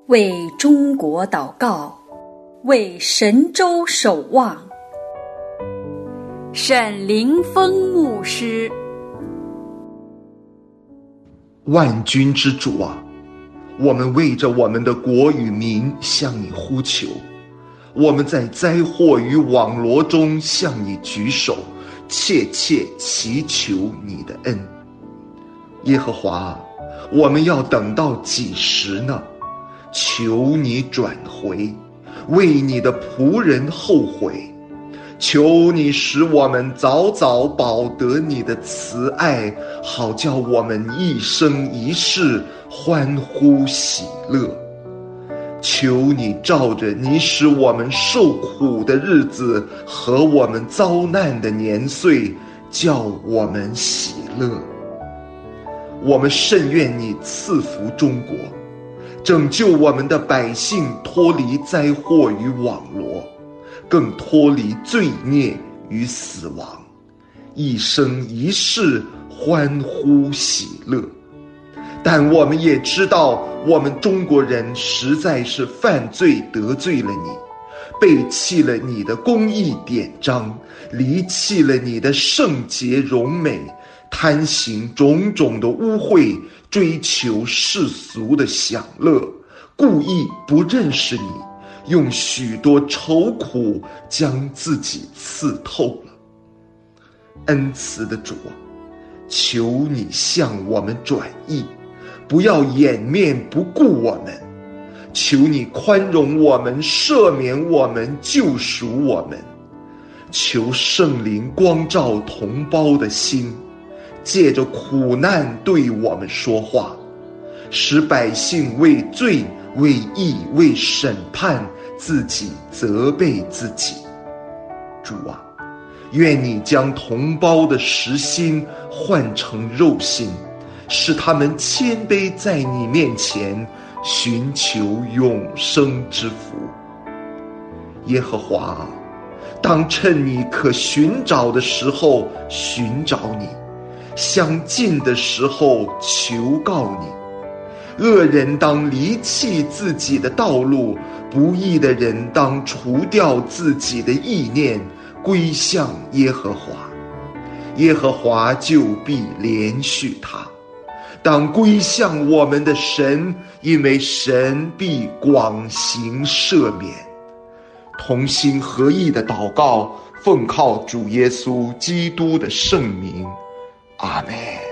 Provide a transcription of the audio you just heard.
为中国祷告，为神州守望。沈凌峰牧师。 万军之主啊，我们为着我们的国与民向你呼求，我们在灾祸与网罗中向你举手，切切祈求你的恩。耶和华，我们要等到几时呢？求你转回，为你的仆人后悔。求你使我们早早饱得你的慈爱，好叫我们一生一世欢呼喜乐。求你照着你使我们受苦的日子和我们遭难的年岁，叫我们喜乐。我们甚愿你赐福中国，拯救我们的百姓脱离灾祸与网罗，更脱离罪孽与死亡，一生一世欢呼喜乐。但我们也知道，我们中国人实在是犯罪得罪了你，背弃了你的公义典章，离弃了你的圣洁荣美，贪行种种的污秽，追求世俗的享乐，故意不认识你，用许多愁苦将自己刺透了。恩慈的主啊，求你向我们转意，不要掩面不顾我们。求你宽容我们，赦免我们，救赎我们。求圣灵光照同胞的心，借着苦难对我们说话，使百姓为罪为义为审判自己责备自己。主啊，愿你将同胞的实心换成肉心，使他们谦卑在你面前，寻求永生之福。耶和华，当趁你可寻找的时候寻找你，相近的时候求告你。恶人当离弃自己的道路，不义的人当除掉自己的意念，归向耶和华，耶和华就必怜恤他。当归向我们的神，因为神必广行赦免。同心合意的祷告，奉靠主耶稣基督的圣名，阿们。